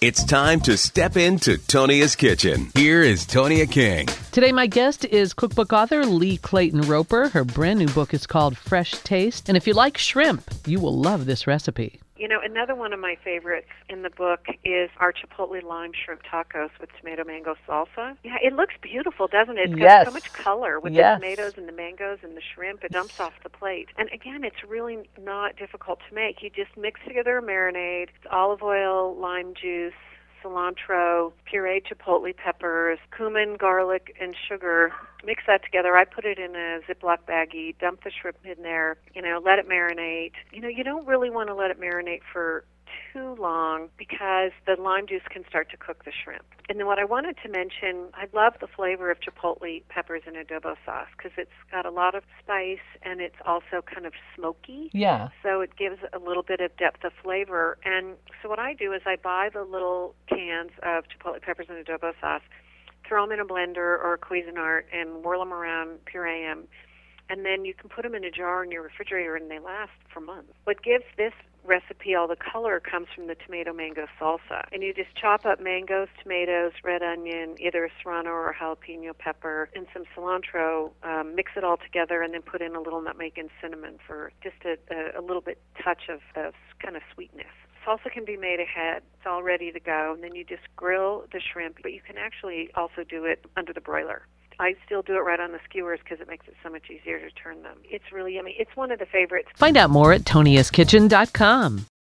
It's time to step into Tonia's kitchen. Here is Tonia King. Today, my guest is cookbook author Lee Clayton Roper. Her brand new book is called Fresh Taste. And if you like shrimp, you will love this recipe. You know, another one of my favorites in the book is our Chipotle lime shrimp tacos with tomato mango salsa. Yeah, it looks beautiful, doesn't it? It's got so much color with the tomatoes and the mangoes and the shrimp. It dumps off the plate. And again, it's really not difficult to make. You just mix together a marinade, olive oil, lime juice, cilantro, pureed chipotle peppers, cumin, garlic, and sugar. Mix that together. I put it in a Ziploc baggie, dump the shrimp in there, let it marinate. You don't really want to let it marinate for too long because the lime juice can start to cook the shrimp. And then what I wanted to mention, I love the flavor of chipotle peppers in adobo sauce because it's got a lot of spice and it's also kind of smoky. Yeah. So it gives a little bit of depth of flavor. And so what I do is I buy the little cans of chipotle peppers in adobo sauce, throw them in a blender or a Cuisinart and whirl them around, puree them. And then you can put them in a jar in your refrigerator and they last for months. What gives this recipe all the color comes from the tomato mango salsa. And you just chop up mangoes, tomatoes, red onion, either a serrano or a jalapeno pepper, and some cilantro, mix it all together, and then put in a little nutmeg and cinnamon for just a little bit touch of kind of sweetness. Salsa can be made ahead. It's all ready to go. And then you just grill the shrimp, but you can actually also do it under the broiler. I still do it right on the skewers because it makes it so much easier to turn them. It's really yummy. It's one of the favorites. Find out more at toniaskitchen.com.